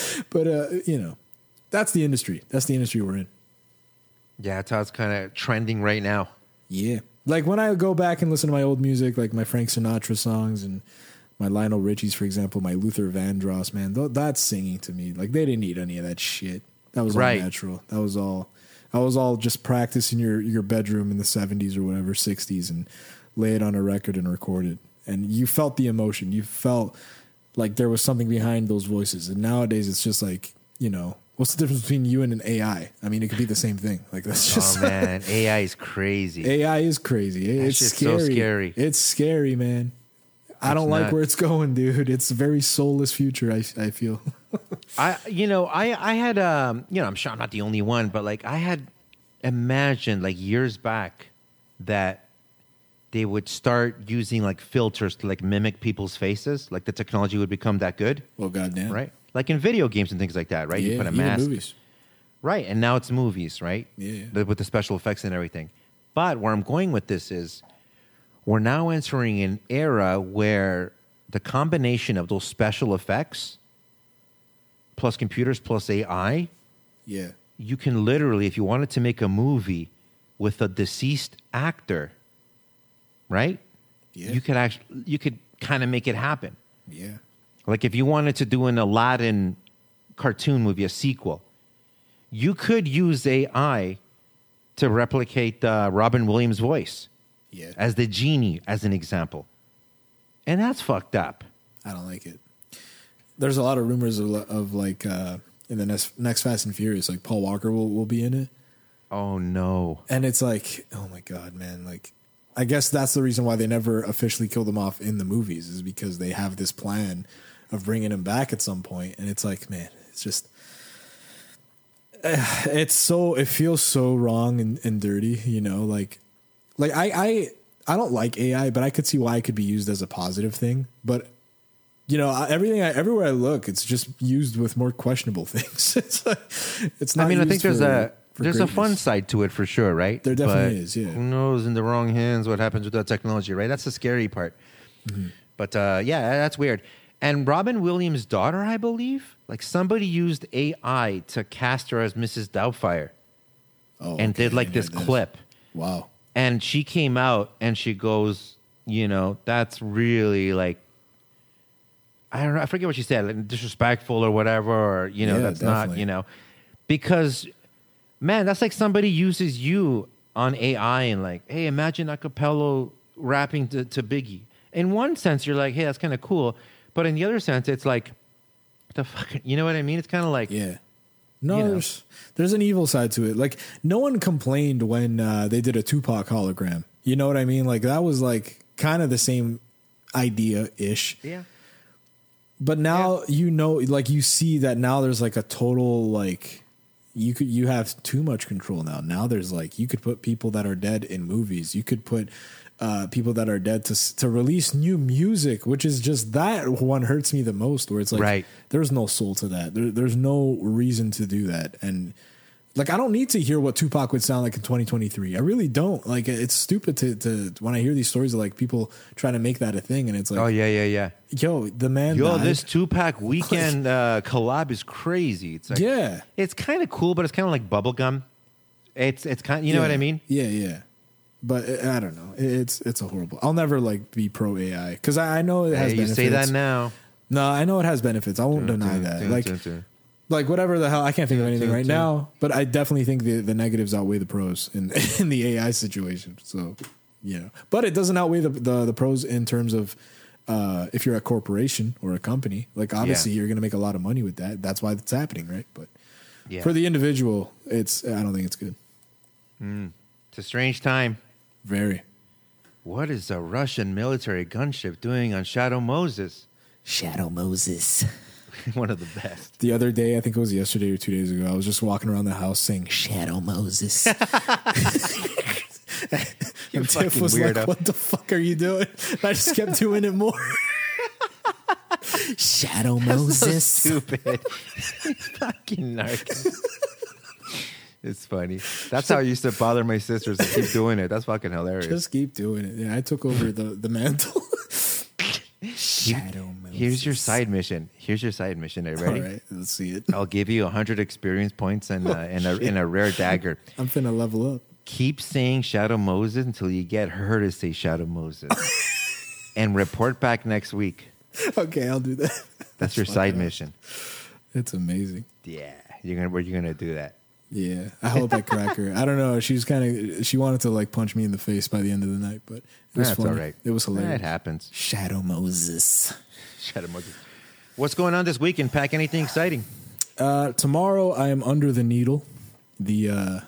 that's the industry. That's the industry we're in. Yeah, that's how it's kind of trending right now. Yeah, like when I go back and listen to my old music, like my Frank Sinatra songs and my Lionel Richie's, for example, my Luther Vandross, man, that's singing to me. Like they didn't need any of that shit. That was all natural. That was all just practice in your bedroom in the 70s or whatever, 60s, and lay it on a record and record it. And you felt the emotion. You felt like there was something behind those voices. And nowadays it's just like, what's the difference between you and an AI? I mean, it could be the same thing. Like that's just Oh man, AI is crazy. AI is crazy. It's scary. So scary. It's scary, man. I don't like where it's going, dude. It's a very soulless future, I feel. I had I'm sure I'm not the only one, but like I had imagined like years back that they would start using like filters to like mimic people's faces, like the technology would become that good. Well, goddamn. Right? Like in video games and things like that, right? Yeah, you put a even mask. movies. Right, and now it's movies, right? Yeah. With the special effects and everything. But where I'm going with this is we're now entering an era where the combination of those special effects plus computers plus AI, Yeah. you can literally, if you wanted to make a movie with a deceased actor, right? Yeah. You could kind of make it happen. Yeah. Like if you wanted to do an Aladdin cartoon movie, a sequel, you could use AI to replicate Robin Williams' voice as the genie, as an example. And that's fucked up. I don't like it. There's a lot of rumors of like in the next Fast and Furious, like Paul Walker will be in it. Oh, no. And it's like, oh my God, man. Like, I guess that's the reason why they never officially killed him off in the movies is because they have this plan of bringing him back at some point. And it's like, man, it's just, it feels so wrong and dirty, like I don't like AI, but I could see why it could be used as a positive thing. But everywhere I look, it's just used with more questionable things. It's not. I mean, I think used there's a fun side to it for sure, right? There definitely is. Yeah. Who knows in the wrong hands what happens with that technology, right? That's the scary part. Mm-hmm. But yeah, that's weird. And Robin Williams' daughter, I believe, like somebody used AI to cast her as Mrs. Doubtfire, and did like this clip. Wow. And she came out and she goes, that's really like, I don't know, I forget what she said, like disrespectful or whatever, or that's definitely. not, because, man, that's like somebody uses you on AI and like, hey, imagine acapella rapping to Biggie. In one sense, you're like, hey, that's kind of cool. But in the other sense, it's like, the fuck, you know what I mean? It's kind of like, Yeah. No, You know. there's an evil side to it. Like, no one complained when they did a Tupac hologram. You know what I mean? Like, that was like kind of the same idea ish. yeah, But now like you see that now there's like a total like you have too much control now. Now there's like you could put people that are dead in movies. You could put people that are dead to release new music, which is just that one hurts me the most. Where it's like Right. there's no soul to that. There's no reason to do that. And like I don't need to hear what Tupac would sound like in 2023. I really don't. Like it's stupid to when I hear these stories of like people trying to make that a thing, and it's like, oh yeah. yo, the man Yo, died. this Tupac Weekend collab is crazy. It's like, Yeah. it's kind of cool, but it's kind of like bubblegum. It's kind, you know what I mean? Yeah. But I don't know. It's a horrible. I'll never like be pro AI because I know it has Hey, you benefits. say that now. No, I know it has benefits. I won't deny that. Like whatever the hell, I can't think of anything right now. But I definitely think the negatives outweigh the pros in in the AI situation. So but it doesn't outweigh the pros in terms of if you're a corporation or a company. Like obviously you're going to make a lot of money with that. That's why it's happening, right? But Yeah. for the individual, I don't think it's good. It's a strange time. Very. What is a Russian military gunship doing on Shadow Moses? Shadow Moses. One of the best. The other day, I think it was yesterday or 2 days ago, I was just walking around the house saying Shadow Moses. And Tiff fucking was weirdo. like, what the fuck are you doing? And I just kept doing it more. Shadow So Moses. stupid. Fucking narc. It's funny. That's how I used to bother my sisters to keep doing it. That's fucking hilarious. Just keep doing it. Yeah, I took over the mantle. Shadow Moses. Here's your side mission. Are you ready? All right, let's see it. I'll give you 100 experience points and a rare dagger. I'm finna level up. Keep saying Shadow Moses until you get her to say Shadow Moses. And report back next week. Okay, I'll do that. That's your side mission. It's amazing. Yeah. You're gonna do that. Yeah, I hope I crack her. I don't know. She wanted to like punch me in the face by the end of the night, but it was That's funny. all right. It was hilarious. It happens. Shadow Moses. Shadow Moses. What's going on this weekend, Pack? Anything exciting? Tomorrow I am under the needle, the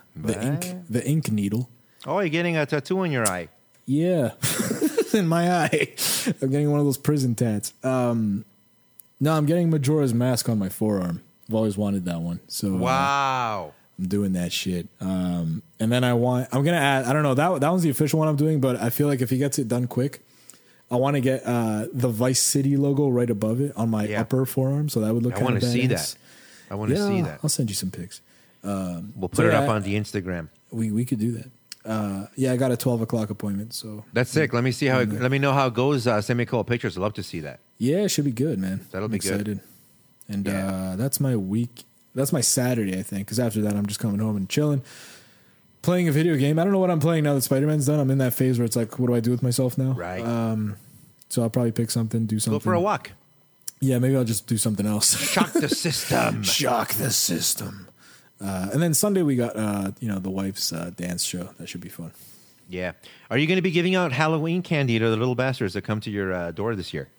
ink needle. Oh, you're getting a tattoo in your eye. Yeah, in my eye. I'm getting one of those prison tats. No, I'm getting Majora's Mask on my forearm. I've always wanted that one. So Wow. I'm doing that shit. And then I'm gonna add. I don't know that one's the official one I'm doing, but I feel like if he gets it done quick, I want to get the Vice City logo right above it on my upper forearm, so that would look. I want to see that. I want to see that. I'll send you some pics. We'll put it up on the Instagram. We could do that. I got a 12:00 appointment, so That's sick. Let me see how. Let me know how it goes. Send me a couple pictures. I'd love to see that. yeah, it should be good, man. That'll I'm be good. excited. And Yeah. that's my week. That's my Saturday, I think, because after that I'm just coming home and chilling, playing a video game. I don't know what I'm playing now that Spider-Man's done. I'm in that phase where it's like, what do I do with myself now? Right. So I'll probably pick something, do something. Go for a walk. Yeah, maybe I'll just do something else. Shock the system. Shock the system. And then Sunday we got the wife's dance show. That should be fun. Yeah. Are you going to be giving out Halloween candy to the little bastards that come to your door this year?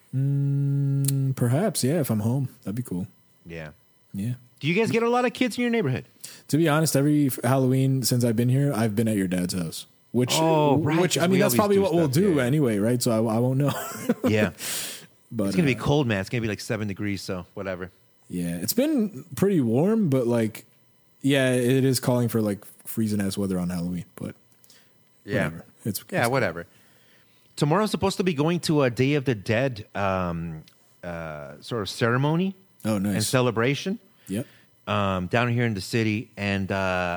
Perhaps, yeah, if I'm home. That'd be cool. Yeah. Yeah. Do you guys get a lot of kids in your neighborhood? To be honest, every Halloween since I've been here, I've been at your dad's house. Which right, which I 'cause mean we that's always probably do what we'll stuff, do yeah. anyway, right? So I won't know. Yeah. But It's going to be cold, man. It's going to be like 7 degrees, so whatever. yeah, it's been pretty warm, but like yeah, it is calling for like freezing ass weather on Halloween, but Yeah. whatever. It's Whatever. Tomorrow's supposed to be going to a Day of the Dead sort of ceremony Oh, nice. and celebration Yep. down here in the city. And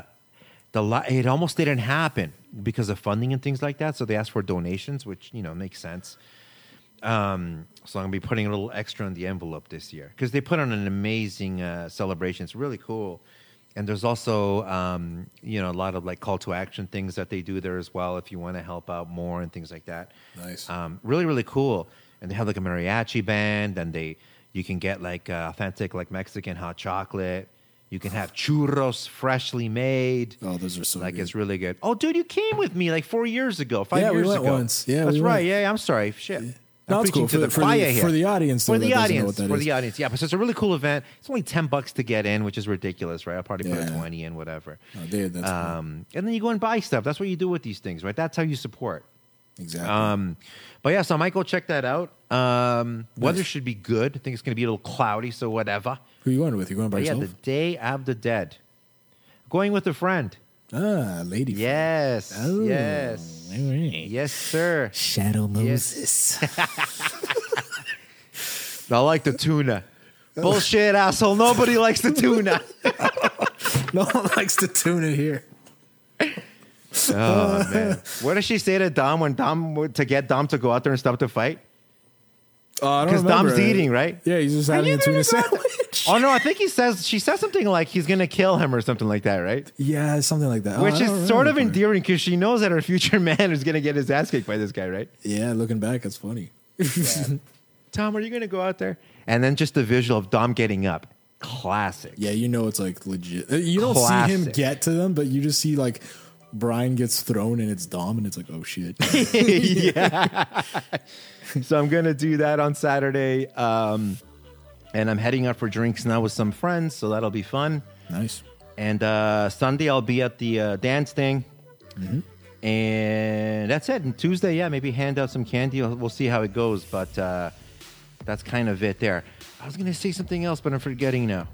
it almost didn't happen because of funding and things like that. So they asked for donations, which, makes sense. So I'm going to be putting a little extra in the envelope this year because they put on an amazing celebration. It's really cool. And there's also, a lot of like call to action things that they do there as well if you want to help out more and things like that. Nice. Really, really cool. And they have like a mariachi band, and you can get like authentic like Mexican hot chocolate. You can have churros freshly made. Oh, those are so like good. it's really good. Oh, dude, you came with me like 4 years ago, 5 Yeah, we years went ago. once. Yeah, that's we right. went. Yeah, I'm sorry. Shit. No, I'm it's cool preaching to for the choir here. for the audience. For though, the that doesn't know audience, what that for is. the audience, yeah. But so it's a really cool event. It's only $10 to get in, which is ridiculous, right? I'll probably put a Yeah. 20 in, whatever. Oh, dude, that's cool. And then you go and buy stuff. That's what you do with these things, right? That's how you support. Exactly. But yeah, so I might go check that out. Weather should be good. I think it's going to be a little cloudy, so whatever. Who you going with? You going by But yeah, yourself? the Day of the Dead. Going with a friend. Lady. Yes. Oh, Yes. all right. Yes, sir. Shadow Yes. Moses. I like the tuna. Bullshit, asshole. Nobody likes the tuna. No one likes the tuna here. Oh, man. What does she say to Dom when to get Dom to go out there and stop the fight? I don't Because remember. Dom's eating, right? Yeah, he's just having a tuna sandwich. Oh, no, I think she says something like he's going to kill him or something like that, right? Yeah, something like that. Which I don't is sort of remember. endearing because she knows that her future man is going to get his ass kicked by this guy, right? Yeah, looking back, it's funny. Tom, are you going to go out there? And then just the visual of Dom getting up. Classic. Yeah, you know it's like legit. You don't see him Classic. get to them, but you just see like Brian gets thrown and it's Dom and it's like, oh shit. Yeah. So I'm going to do that on Saturday. And I'm heading out for drinks now with some friends, so that'll be fun. Nice. And Sunday I'll be at the dance thing. Mm-hmm. And that's it. And Tuesday, yeah, maybe hand out some candy. We'll see how it goes. But that's kind of it there. I was going to say something else, but I'm forgetting now.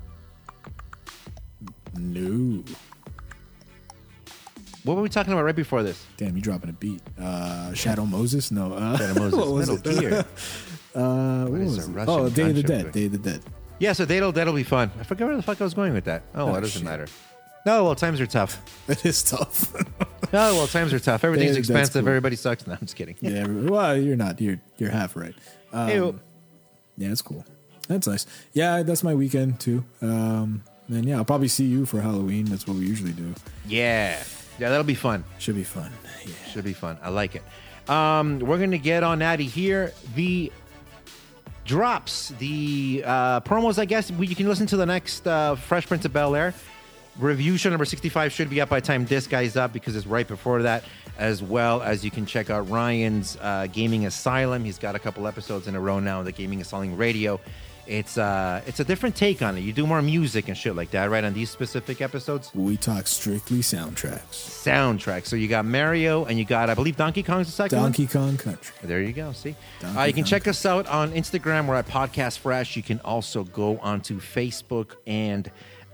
No. What were we talking about right before this? Damn, you dropping a beat. Shadow Moses? No. Shadow Moses. What was Metal it? Gear. What is was a it? Russian Oh, Day of the gunship Dead. doing? Day of the Dead. Yeah, so that'll be fun. I forget where the fuck I was going with that. Oh, well, it doesn't shit. matter. No, well, times are tough. It is tough. No, well, times are tough. Everything's That's expensive. cool. Everybody sucks. No, I'm just kidding. Yeah, well, you're not. You're half right. Ew. Yeah, it's cool. That's nice. Yeah, that's my weekend too. And yeah, I'll probably see you for Halloween. That's what we usually do. Yeah, that'll be fun. Should be fun. Yeah. Should be fun. I like it. We're going to get on out of here. The drops, the promos, I guess. You can listen to the next Fresh Prince of Bel-Air. Review show number 65 should be up by the time this guy's up because it's right before that, as well as you can check out Ryan's Gaming Asylum. He's got a couple episodes in a row now on the Gaming Asylum Radio. It's a different take on it. You do more music and shit like that, right? On these specific episodes? We talk strictly soundtracks. Soundtrack. So you got Mario and you got, I believe, Donkey Kong's the second one? Donkey Kong Country. There you go. See, Donkey you can Kong. check us out on Instagram. We're at Podcast Fresh. You can also go onto Facebook and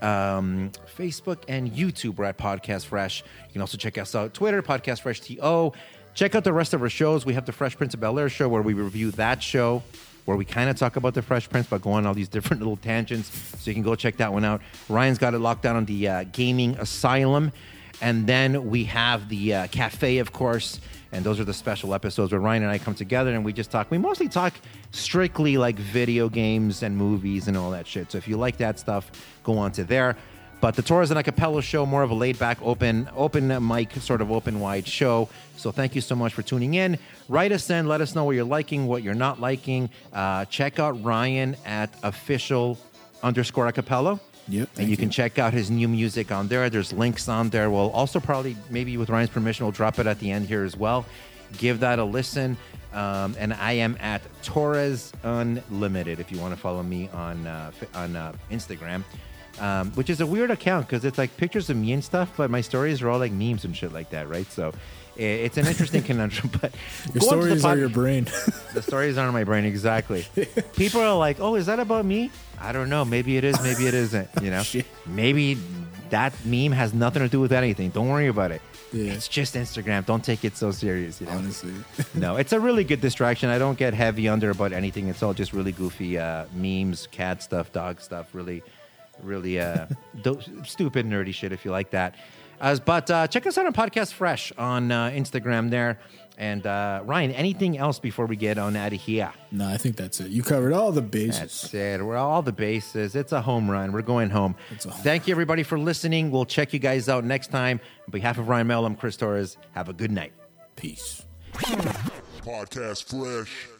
YouTube. We're at Podcast Fresh. You can also check us out Twitter, Podcast Fresh TO. Check out the rest of our shows. We have the Fresh Prince of Bel-Air show where we review that show, where we kind of talk about the Fresh Prince, but go on all these different little tangents. So you can go check that one out. Ryan's got it locked down on the Gaming Asylum. And then we have the Cafe, of course. And those are the special episodes where Ryan and I come together and we just talk. We mostly talk strictly like video games and movies and all that shit. So if you like that stuff, go on to there. But the Torres and Acapella show, more of a laid-back, open mic, sort of open-wide show. So thank you so much for tuning in. Write us in. Let us know what you're liking, what you're not liking. Check out Ryan at official_acapella. Yep. And you can check out his new music on there. There's links on there. We'll also probably, maybe with Ryan's permission, we'll drop it at the end here as well. Give that a listen. And I am at Torres Unlimited if you want to follow me on Instagram. Which is a weird account because it's like pictures of me and stuff, but my stories are all like memes and shit like that, right? So it's an interesting conundrum. But Your go onto the stories are your brain. The stories are in my brain, exactly. People are like, "Oh, is that about me?" I don't know. Maybe it is. Maybe it isn't. You know, Shit. maybe that meme has nothing to do with anything. Don't worry about it. Yeah. It's just Instagram. Don't take it so serious. You know? Honestly. No, it's a really good distraction. I don't get heavy under about anything. It's all just really goofy memes, cat stuff, dog stuff. Really stupid, nerdy shit if you like that. But check us out on Podcast Fresh on Instagram there. And Ryan, anything else before we get on out of here? No, I think that's it. You covered all the bases. That's it. We're all the bases. It's a home run. We're going home. It's a home Thank you, everybody, for listening. We'll check you guys out next time. On behalf of Ryan Mel, I'm Chris Torres. Have a good night. Peace. Podcast Fresh.